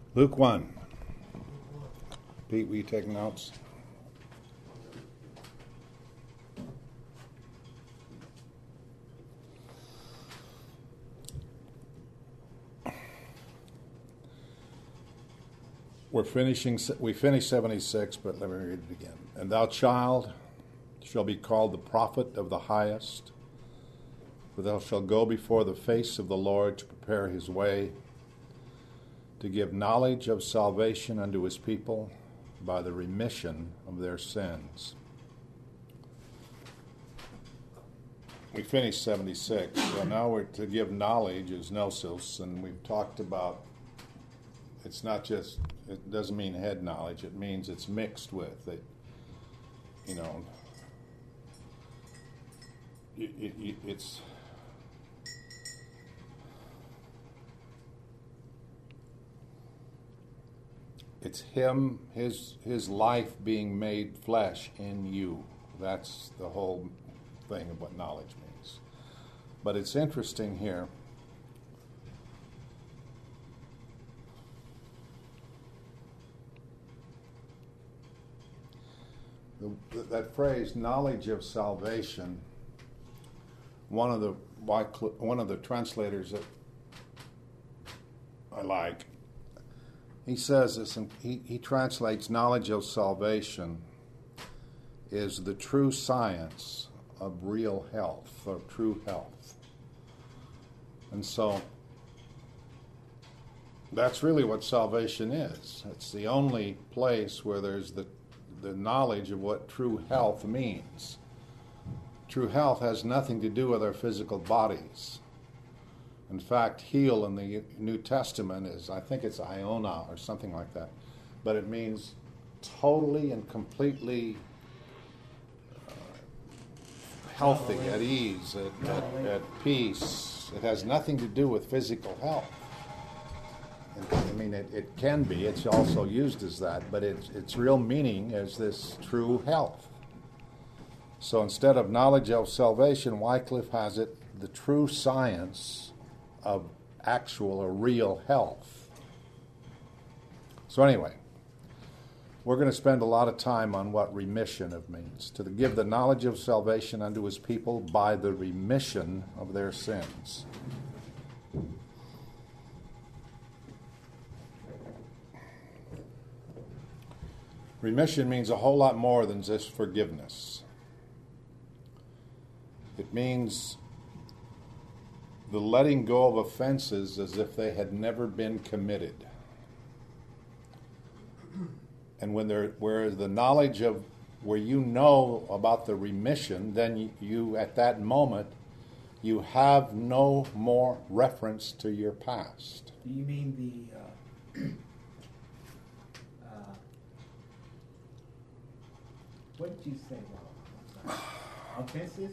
Luke 1. Pete, will you take notes? We finished 76, but let me read it again. And thou, child, shall be called the prophet of the highest, for thou shalt go before the face of the Lord to prepare his way, to give knowledge of salvation unto his people by the remission of their sins. We finished 76, so now we're to give knowledge is gnosis, and we've talked about it's not just, it doesn't mean head knowledge, it means it's mixed with it, it's him, his life being made flesh in you. That's the whole thing of what knowledge means. But it's interesting here. That phrase, knowledge of salvation, one of the translators that I like, he says this, and he translates knowledge of salvation is the true science of real health, or true health. And so that's really what salvation is. It's the only place where there's the knowledge of what true health means. True health has nothing to do with our physical bodies. In fact, heal in the New Testament is, I think it's Iona or something like that, but it means totally and completely healthy, at ease, at peace. It has nothing to do with physical health. I mean, it can be. It's also used as that, but its real meaning is this true health. So instead of knowledge of salvation, Wycliffe has it the true science of actual or real health. So anyway, we're going to spend a lot of time on what remission of means. To give the knowledge of salvation unto his people by the remission of their sins. Remission means a whole lot more than just forgiveness. It means the letting go of offenses as if they had never been committed. And where the knowledge of, where you know about the remission, then you at that moment, you have no more reference to your past. Do you mean the what did you say, Rob? Offenses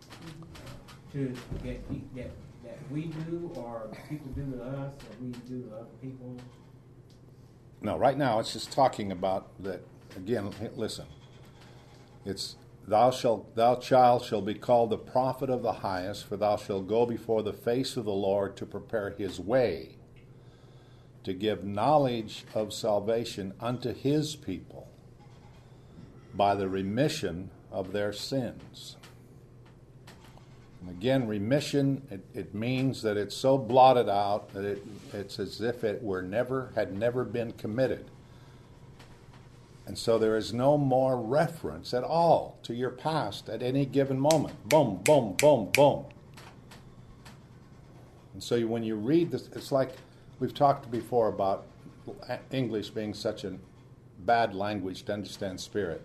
that we do, or people do to us, or we do to other people? No, right now it's just talking about that. Again, listen. It's thou child shall be called the prophet of the highest, for thou shalt go before the face of the Lord to prepare his way, to give knowledge of salvation unto his people by the remission of their sins. And again, remission, it means that it's so blotted out that it's as if it had never been committed. And so there is no more reference at all to your past at any given moment. Boom, boom, boom, boom. And so when you read this, it's like we've talked before about English being such a bad language to understand spirit.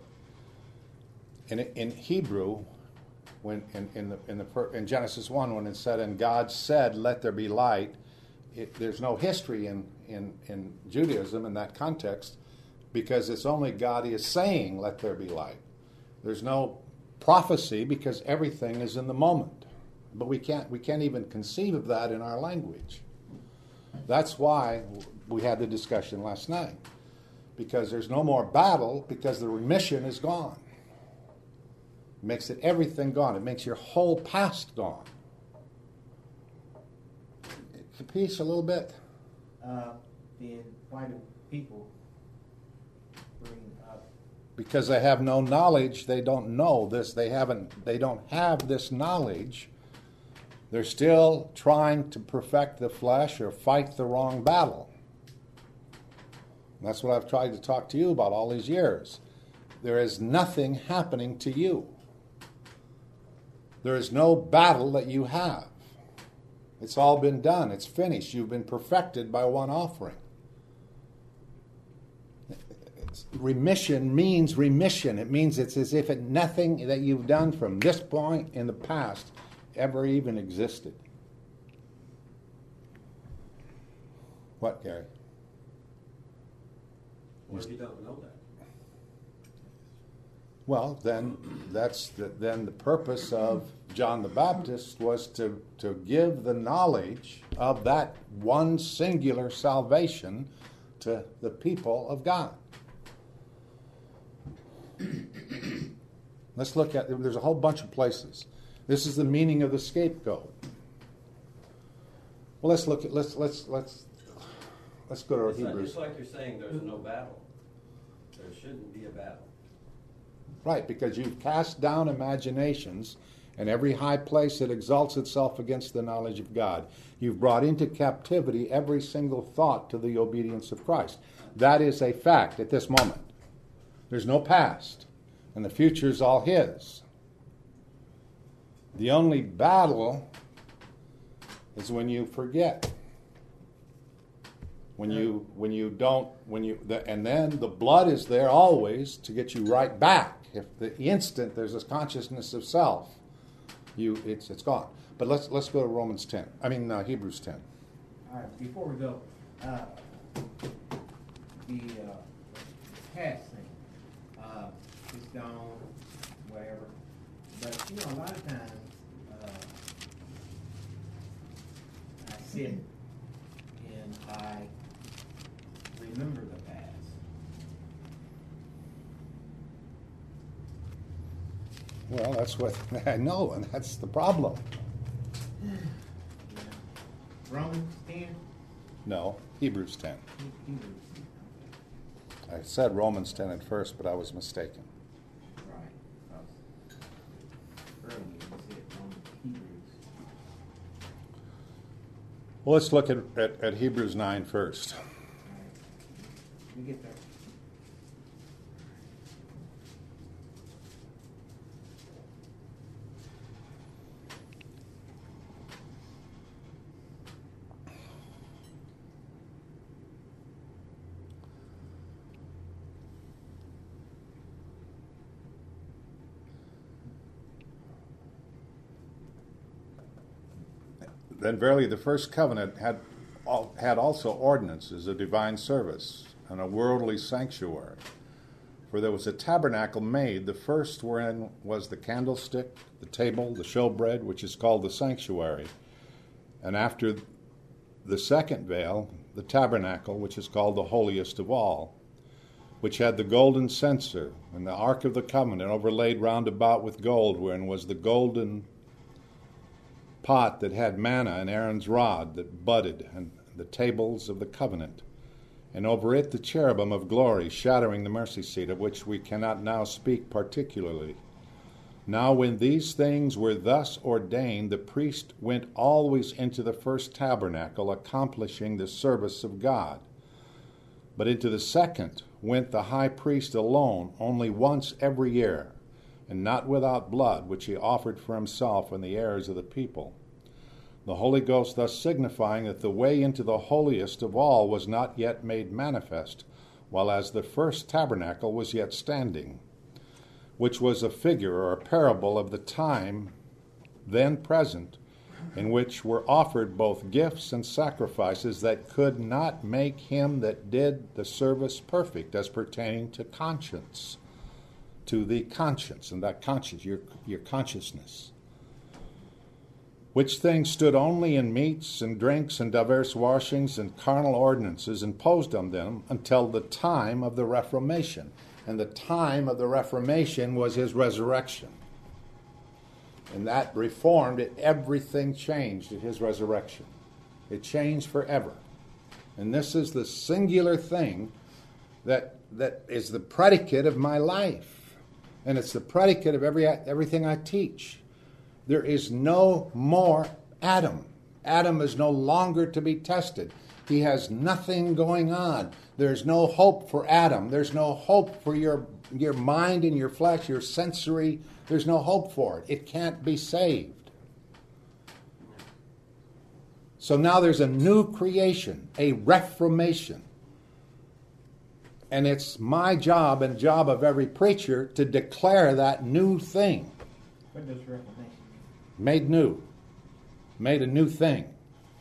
In Hebrew, when in Genesis 1, when it said, "And God said, let there be light," there's no history in Judaism in that context, because it's only God is saying, "Let there be light." There's no prophecy because everything is in the moment. But we can't even conceive of that in our language. That's why we had the discussion last night, because there's no more battle because the remission is gone. It makes everything gone. It makes your whole past gone. Capiche a little bit? then why do people bring up? Because they have no knowledge. They don't know this. They don't have this knowledge. They're still trying to perfect the flesh or fight the wrong battle. And that's what I've tried to talk to you about all these years. There is nothing happening to you. There is no battle that you have. It's all been done. It's finished. You've been perfected by one offering. Remission means remission. It means it's as if nothing that you've done from this point in the past ever even existed. What, Gary? Or if you don't know that. Well, then then the purpose of John the Baptist was to give the knowledge of that one singular salvation to the people of God. Let's look at, there's a whole bunch of places. This is the meaning of the scapegoat. Well, let's look at, let's go to Hebrews. It's like you're saying there's no battle. There shouldn't be a battle. Right, because you've cast down imaginations and every high place that exalts itself against the knowledge of God. You've brought into captivity every single thought to the obedience of Christ. That is a fact at this moment. There's no past, and the future is all His. The only battle is when you forget. And then the blood is there always to get you right back. If the instant there's this consciousness of self, it's gone. But let's go to Hebrews 10. All right, before we go, the past thing, it's gone, whatever. But a lot of times I sit and I remember the past. Well, that's what I know, and that's the problem. Yeah. Romans 10? No, Hebrews 10. Hebrews. I said Romans 10 at first, but I was mistaken. Right. Earlier you said Romans, Hebrews. Well, let's look at Hebrews 9 first. All right. We get there. Then verily the first covenant had also ordinances of divine service and a worldly sanctuary. For there was a tabernacle made, the first wherein was the candlestick, the table, the showbread, which is called the sanctuary. And after the second veil, the tabernacle, which is called the holiest of all, which had the golden censer and the ark of the covenant overlaid round about with gold, wherein was the golden pot that had manna and Aaron's rod that budded, and the tables of the covenant, and over it the cherubim of glory shadowing the mercy seat, of which we cannot now speak particularly. Now when these things were thus ordained, the priest went always into the first tabernacle, accomplishing the service of God. But into the second went the high priest alone, only once every year, and not without blood, which he offered for himself and the heirs of the people. The Holy Ghost thus signifying that the way into the holiest of all was not yet made manifest, while as the first tabernacle was yet standing, which was a figure or a parable of the time then present, in which were offered both gifts and sacrifices that could not make him that did the service perfect, as pertaining to conscience, to the conscience, and that conscience, your consciousness. Which things stood only in meats and drinks and divers washings and carnal ordinances imposed on them until the time of the Reformation. And the time of the Reformation was his resurrection. And that reformed it. Everything changed at his resurrection. It changed forever. And this is the singular thing that is the predicate of my life. And it's the predicate of everything I teach. There is no more Adam. Adam is no longer to be tested. He has nothing going on. There's no hope for Adam. There's no hope for your mind and your flesh, your sensory. There's no hope for it. It can't be saved. So now there's a new creation, a reformation. And it's my job and job of every preacher to declare that new thing. What does reformation mean? Made new. Made a new thing.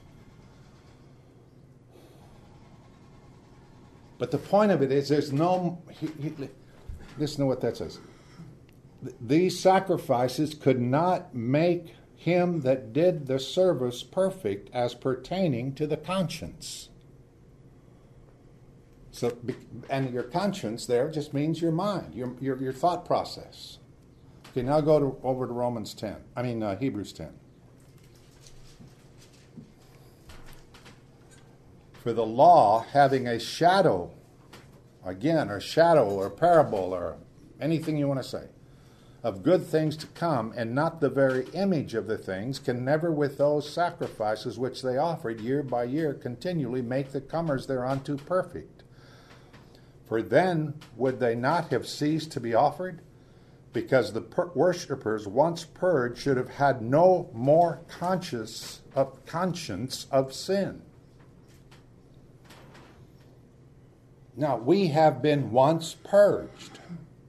But the point of it is there's no... Listen to what that says. These sacrifices could not make him that did the service perfect as pertaining to the conscience. So, and your conscience there just means your mind, your thought process. Okay, now go over to Hebrews 10. For the law, having a shadow, again, or shadow, or parable, or anything you want to say, of good things to come, and not the very image of the things, can never with those sacrifices which they offered year by year continually make the comers thereunto perfect. For then would they not have ceased to be offered? Because the worshippers once purged should have had no more conscience of sin. Now, we have been once purged.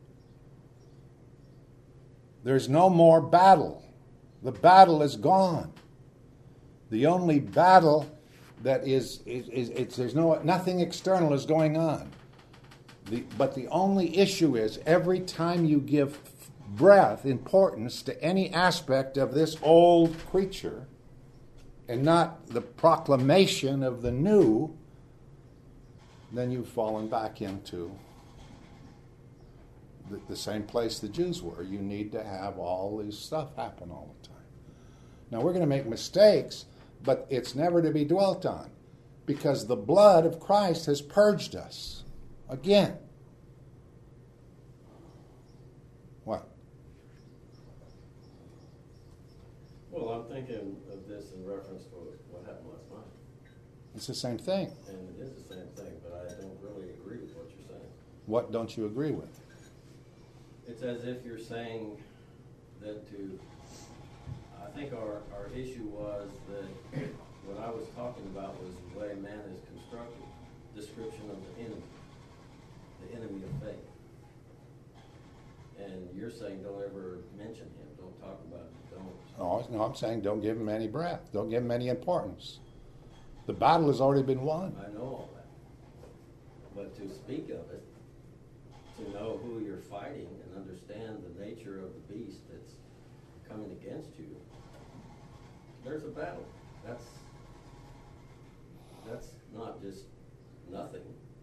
There's no more battle. The battle is gone. The only battle that is there's nothing external is going on. But the only issue is every time you give importance to any aspect of this old creature and not the proclamation of the new, then you've fallen back into the same place the Jews were. You need to have all this stuff happen all the time. Now, we're going to make mistakes, but it's never to be dwelt on because the blood of Christ has purged us. Again. What? Well, I'm thinking of this in reference to what happened last night. It's the same thing. And it is the same thing, but I don't really agree with what you're saying. What don't you agree with? It's as if you're saying that I think our issue was that what I was talking about was the way man is constructed, description of the enemy of faith. And you're saying don't ever mention him, don't talk about him, don't. No, I'm saying don't give him any breath, don't give him any importance. The battle has already been won. I know all that. But to speak of it, to know who you're fighting and understand the nature of the beast that's coming against you, there's a battle. That's not just nothing.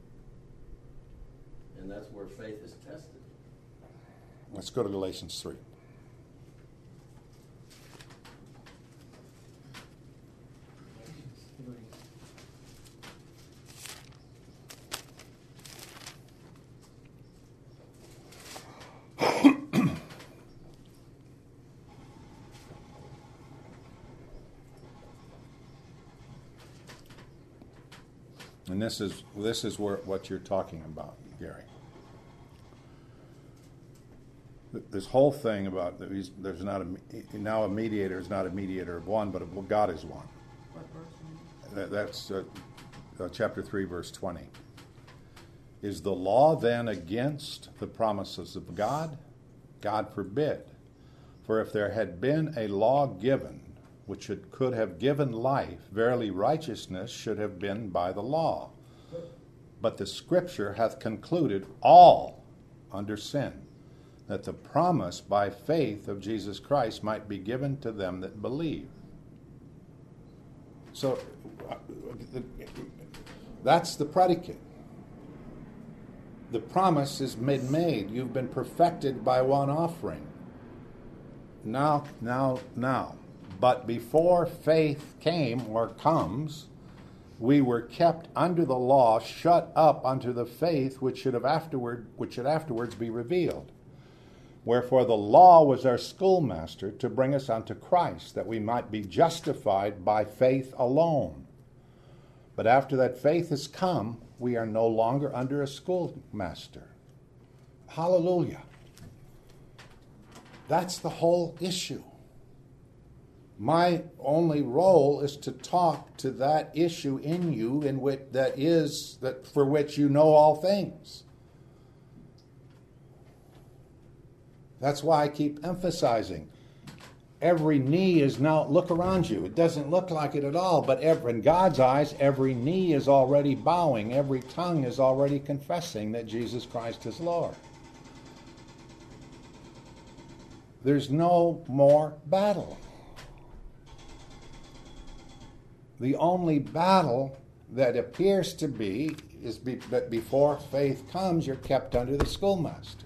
And that's where faith is tested. Let's go to Galatians 3. And this is what you're talking about, Gary. This whole thing about there's not now a mediator is not a mediator of one, but God is one. What verse? That's chapter 3, verse 20. Is the law then against the promises of God? God forbid. For if there had been a law given which could have given life, verily righteousness should have been by the law. But the Scripture hath concluded all under sin, that the promise by faith of Jesus Christ might be given to them that believe. So that's the predicate. The promise is made. You've been perfected by one offering. Now. But before faith came or comes, we were kept under the law, shut up unto the faith which should afterwards be revealed. Wherefore the law was our schoolmaster to bring us unto Christ, that we might be justified by faith alone. But after that faith has come, we are no longer under a schoolmaster. Hallelujah. That's the whole issue. My only role is to talk to that issue in you for which you know all things. That's why I keep emphasizing. Every knee is now, look around you. It doesn't look like it at all, but in God's eyes, every knee is already bowing. Every tongue is already confessing that Jesus Christ is Lord. There's no more battle. The only battle that appears to be is that before faith comes, you're kept under the schoolmaster.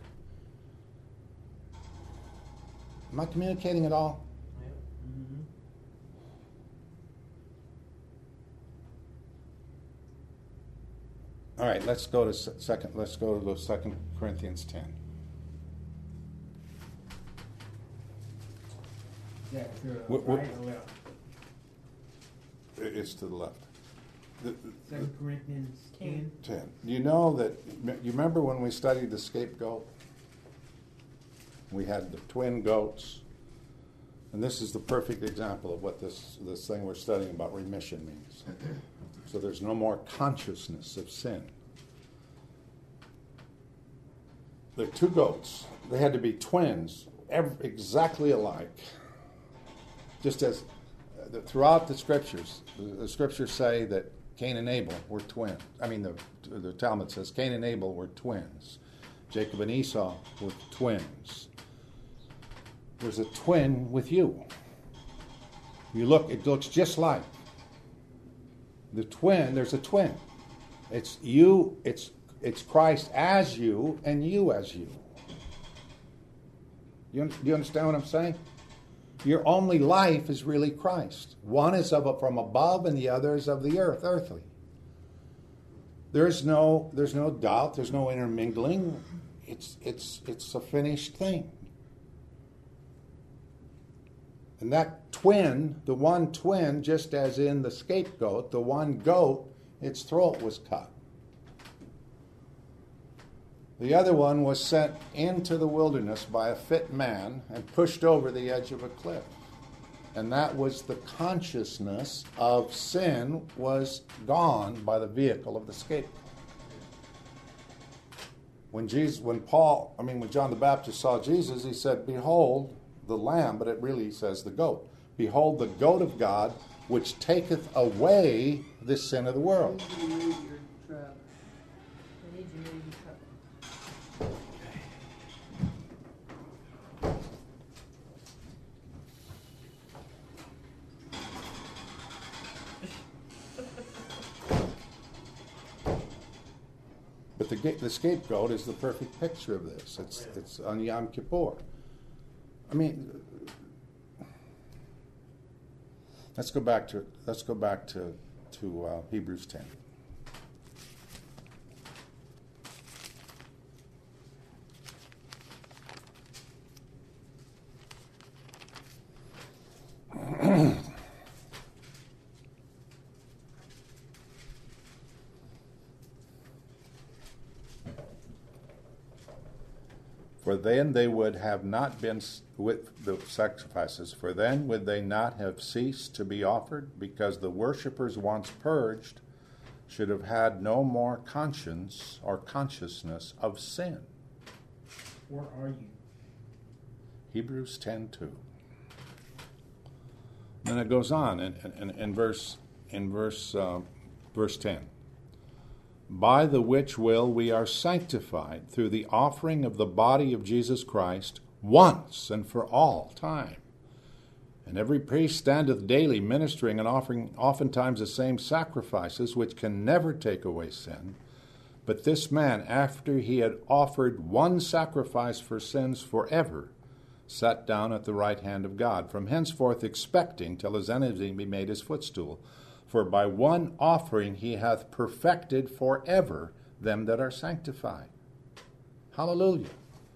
Am I communicating at all? Mm-hmm. All right, let's go to 2 Corinthians 10. Yeah, to the What- right or left? It's to the left. 2 Corinthians 10. 10. You know that, you remember when we studied the scapegoat? We had the twin goats. And this is the perfect example of what this thing we're studying about remission means. So there's no more consciousness of sin. There are two goats. They had to be twins, exactly alike. Just as throughout the scriptures say that Cain and Abel were twins. I mean, the Talmud says Cain and Abel were twins. Jacob and Esau were twins. There's a twin with you. You look, it looks just like the twin. There's a twin. It's you. It's Christ as you and you as you. Do you understand what I'm saying? Your only life is really Christ. One is from above, and the other is of the earth, earthly. There's no doubt. There's no intermingling. It's a finished thing. And that twin, the one twin, just as in the scapegoat, the one goat, its throat was cut. The other one was sent into the wilderness by a fit man and pushed over the edge of a cliff. And that was the consciousness of sin was gone by the vehicle of the scapegoat. When John the Baptist saw Jesus, he said, "Behold the Lamb," but it really says the goat. "Behold the goat of God, which taketh away the sin of the world." I need you to move your truck. I need you to move your truck. But the scapegoat is the perfect picture of this. It's on Yom Kippur. I mean, let's go back to Hebrews 10. For then they would have not been with the sacrifices, for then would they not have ceased to be offered, because the worshippers once purged should have had no more conscience or consciousness of sin. Where are you? Hebrews 10:2. Then it goes on in verse 10. By the which will we are sanctified through the offering of the body of Jesus Christ once and for all time. And every priest standeth daily ministering and offering oftentimes the same sacrifices, which can never take away sin. But this man, after he had offered one sacrifice for sins forever, sat down at the right hand of God, from henceforth expecting till his enemy be made his footstool. For by one offering he hath perfected forever them that are sanctified. Hallelujah.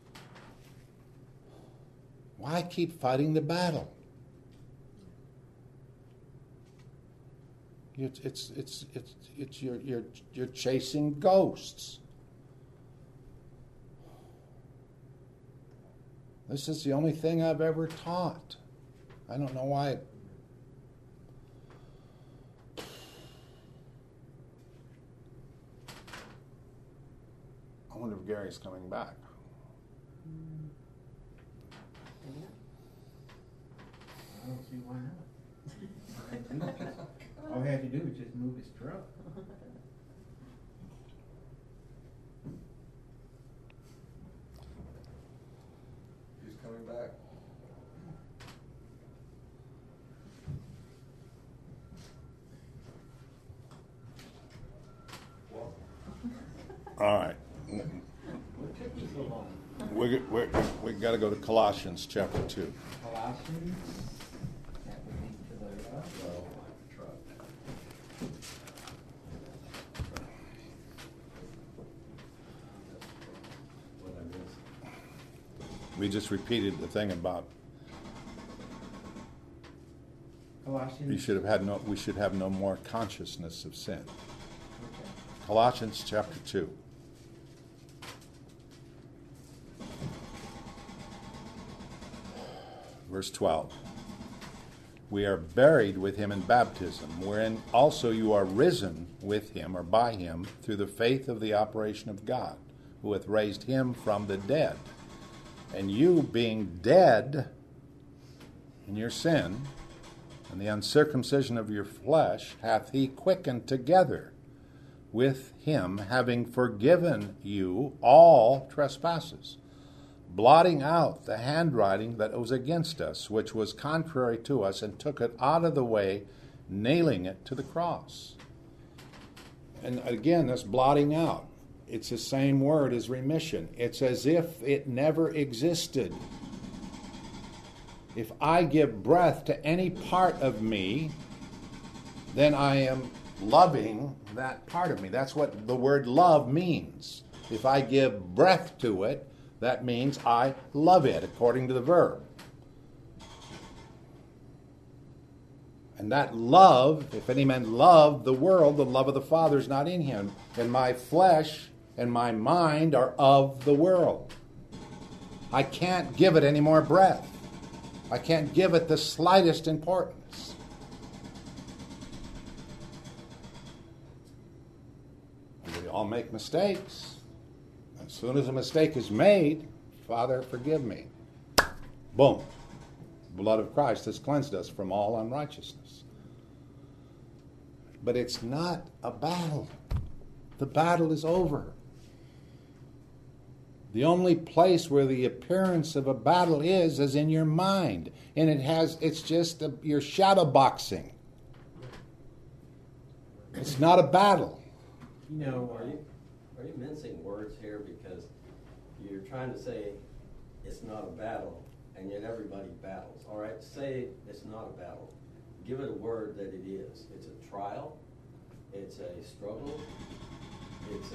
Why keep fighting the battle? You're chasing ghosts. This is the only thing I've ever taught. I don't know why. I wonder if Gary's coming back. I don't see why not. All he had to do was just move his truck. He's coming back. All right. What took you so long? We got to go to Colossians chapter 2. Colossians, that would be to the left. Well, truck. What I missed. We just repeated the thing about Colossians. we should have no more consciousness of sin. Okay. Colossians chapter 2. Verse 12. We are buried with him in baptism, wherein also you are risen with him or by him through the faith of the operation of God, who hath raised him from the dead. And you being dead in your sin and the uncircumcision of your flesh, hath he quickened together with him, having forgiven you all trespasses, blotting out the handwriting that was against us, which was contrary to us, and took it out of the way, nailing it to the cross. And again, this blotting out, it's the same word as remission. It's as if it never existed. If I give breath to any part of me, then I am loving that part of me. That's what the word love means. If I give breath to it, that means I love it, according to the verb. And that love, if any man love the world, the love of the Father is not in him. And my flesh and my mind are of the world. I can't give it any more breath. I can't give it the slightest importance. We all make mistakes. As soon as a mistake is made, Father, forgive me. Boom. The blood of Christ has cleansed us from all unrighteousness. But it's not a battle. The battle is over. The only place where the appearance of a battle is in your mind. And it's just your shadow boxing. It's not a battle. You know, Are you mincing words here because you're trying to say it's not a battle, and yet everybody battles? All right, say it's not a battle. Give it a word that it is. It's a trial. It's a struggle. It's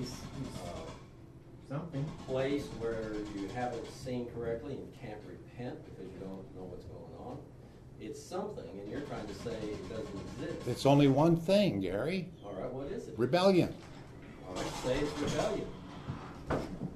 a something. place where you haven't seen correctly and can't repent because you don't know what's going on. It's something, and you're trying to say it doesn't exist. It's only one thing, Gary. All right, what is it? Rebellion. All right, say it's rebellion. I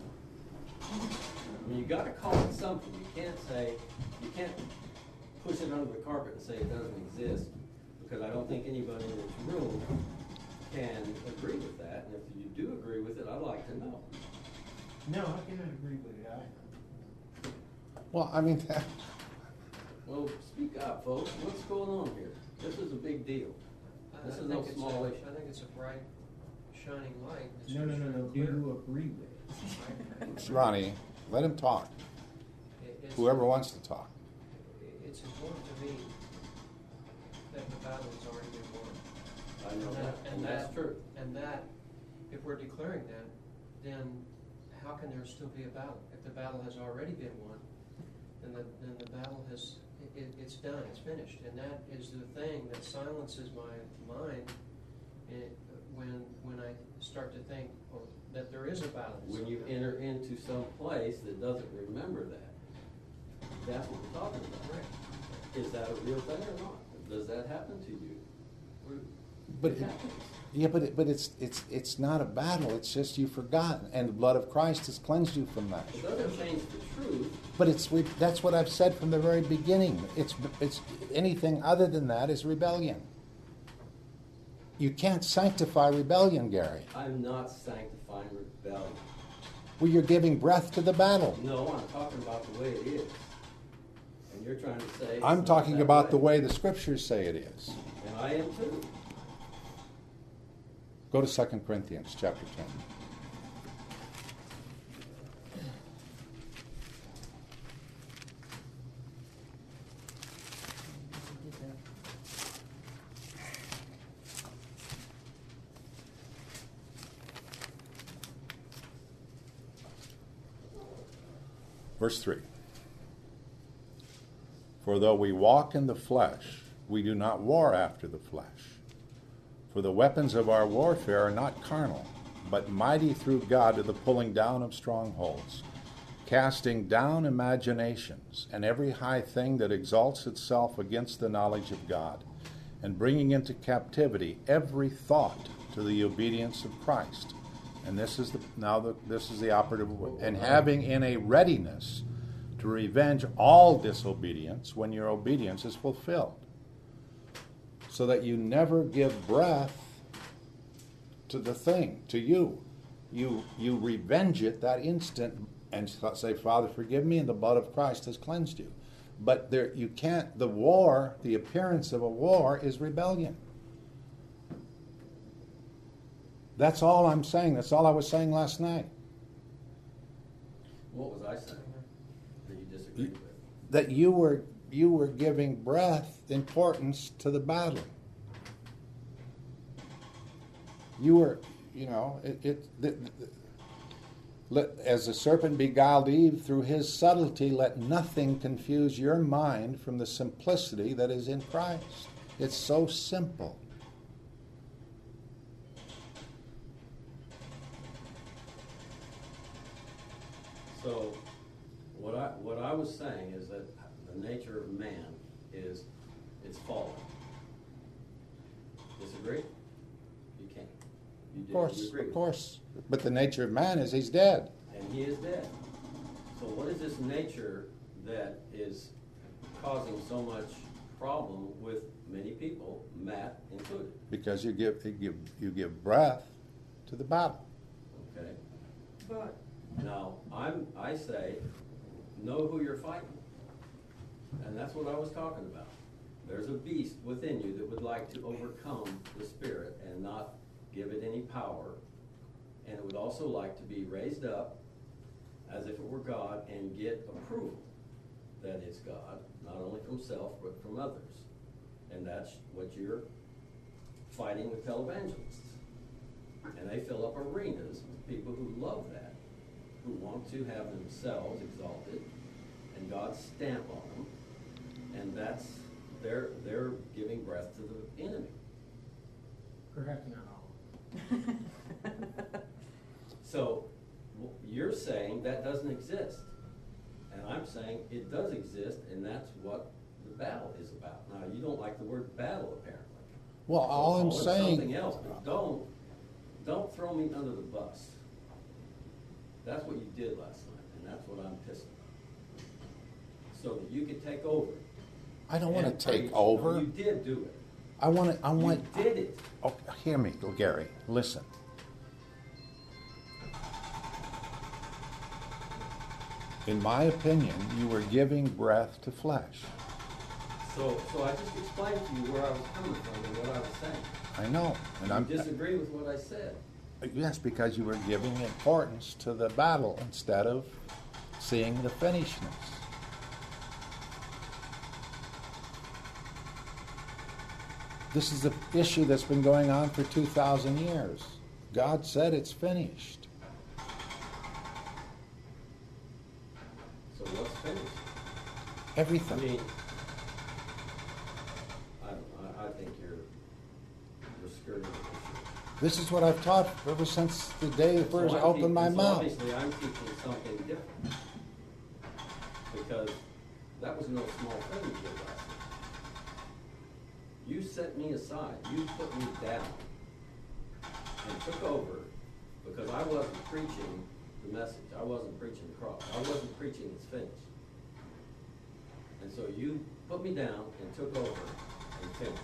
mean, you got to call it something. You can't push it under the carpet and say it doesn't exist, because I don't think anybody in this room can agree with that. And if you do agree with it, I'd like to know. No, I cannot agree with it either. Well, I mean, Well, speak up, folks. What's going on here? This is a big deal. This is no small issue. I think it's a bright, shining light. No. Do you agree with it? Ronnie, let him talk. Whoever wants to talk. It's important to me that the battle has already been won. I know that, and that's true. And that, if we're declaring that, then how can there still be a battle? If the battle has already been won, then the battle has it's done, it's finished. And that is the thing that silences my mind when I start to think that there is a battle. When you enter into some place that doesn't remember that, that's what we're talking about. Right. Is that a real thing or not? Does that happen to you? But it happens. Yeah, but it's not a battle. It's just you've forgotten, and the blood of Christ has cleansed you from that. It doesn't change the truth. But that's what I've said from the very beginning. It's anything other than that is rebellion. You can't sanctify rebellion, Gary. I'm not sanctifying rebellion. Well, you're giving breath to the battle. No, I'm talking about the way it is. And you're trying to say... I'm it's talking not that about the way the Scriptures say it is. And I am too. Go to 2 Corinthians chapter 10. Verse 3. For though we walk in the flesh, we do not war after the flesh. For the weapons of our warfare are not carnal, but mighty through God to the pulling down of strongholds, casting down imaginations and every high thing that exalts itself against the knowledge of God, and bringing into captivity every thought to the obedience of Christ. And this is the operative word. And having in a readiness to revenge all disobedience when your obedience is fulfilled. So that you never give breath to the thing, to you. You revenge it that instant and say, Father, forgive me, and the blood of Christ has cleansed you. But you can't, the appearance of a war is rebellion. That's all I'm saying. That's all I was saying last night. What was I saying that you disagreed with? That you were giving breath importance to the battle. You were, as the serpent beguiled Eve through his subtlety, let nothing confuse your mind from the simplicity that is in Christ. It's so simple. So, what I was saying is that the nature of man is it's fallen. Disagree? You can't. Of course. But the nature of man is he's dead. And he is dead. So what is this nature that is causing so much problem with many people, Matt included? Because you give breath to the battle. Okay. But Now, I say, know who you're fighting. And that's what I was talking about. There's a beast within you that would like to overcome the spirit and not give it any power. And it would also like to be raised up as if it were God and get approval that it's God, not only from self, but from others. And that's what you're fighting with televangelists. And they fill up arenas with people who love that, who want to have themselves exalted and God's stamp on them, and that's they're giving breath to the enemy. Perhaps not all. So you're saying that doesn't exist, and I'm saying it does exist, and that's what the battle is about. Now you don't like the word battle, apparently. Well, all I'm Call it saying, something else, but don't throw me under the bus. That's what you did last night, and that's what I'm pissed about. So that you could take over. I don't want And to take preach. over. No, you did do it. I want. You did it. Oh, hear me, Gary. Listen. In my opinion, you were giving breath to flesh. So I just explained to you where I was coming from and what I was saying. I know, and You disagree with what I said. Yes, because you were giving importance to the battle instead of seeing the finishedness. This is the issue that's been going on for 2,000 years. God said it's finished. So what's finished? I Everything. mean, This is what I've taught ever since the day first I So opened my so mouth. obviously, I'm teaching something different. Because that was no small thing you did last night. You set me aside, you put me down, and took over, because I wasn't preaching the message, I wasn't preaching the cross, I wasn't preaching it's finished. And so you put me down and took over and finished.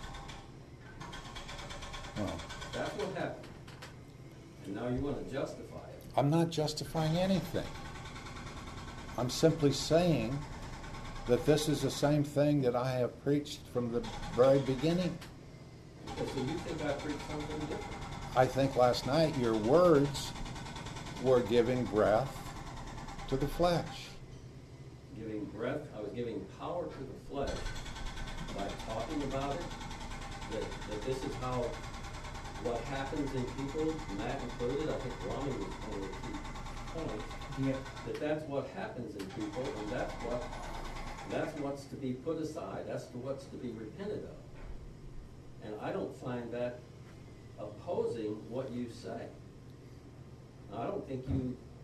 Well, That's what happened. And now you want to justify it. I'm not justifying anything. I'm simply saying that this is the same thing that I have preached from the very beginning. Okay, so you think I preached something different? I think last night your words were giving breath to the flesh. Giving breath, I was giving power to the flesh by talking about it, that this is how, what happens in people, Matt included, I think Ronnie was one of the key points, Yeah. that's what happens in people, and that's what's to be put aside, that's what's to be repented of. And I don't find that opposing what you say. Now, I don't think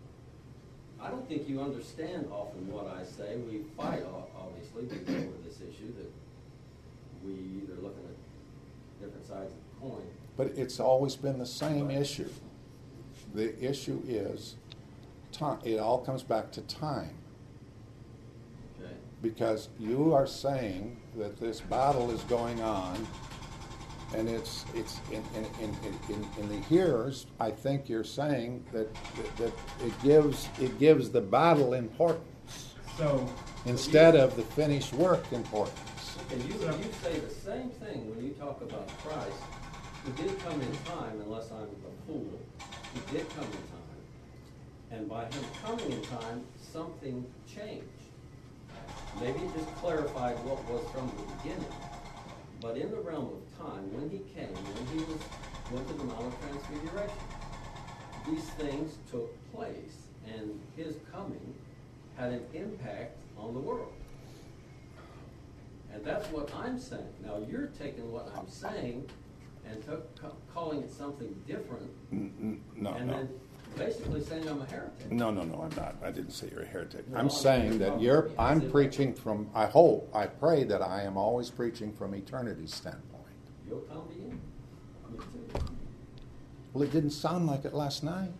you understand often what I say. We fight, obviously, over this issue that we either looking at different sides of the coin. But it's always been the same issue. The issue is time. It all comes back to time. Okay. Because you are saying that this battle is going on, and it's in the hearers. I think you're saying that it gives the battle importance So, instead of the finished work importance. And you say the same thing when you talk about Christ, who did come in time, unless I'm a fool. He did come in time. And by him coming in time, something changed. Maybe it just clarified what was from the beginning. But in the realm of time, when he came, when he went to the Mount of Transfiguration, these things took place, and his coming had an impact on the world. And that's what I'm saying. Now, you're taking what I'm saying and calling it something different, No, and then basically saying I'm a heretic. No, I'm not. I didn't say you're a heretic. No, I'm saying that I'm Is it- preaching from, I pray that I am always preaching from eternity's standpoint. You'll come to you. Me too. Well, it didn't sound like it last night.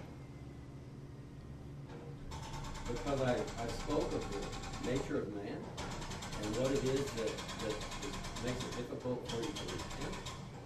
Because I spoke of the nature of man and what it is that makes it difficult for you to repent.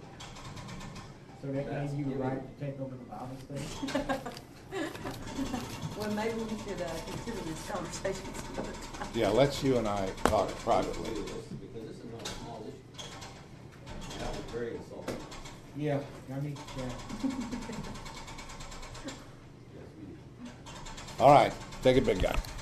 so that That's gave you giving- the right to take over the Bible study? Well, maybe we should consider this conversation some other time. Yeah, let's you and I talk privately. Because this is not a small issue. That was very insulting. Yeah, I mean, yeah. Yes, we do. All right, take it, big guy.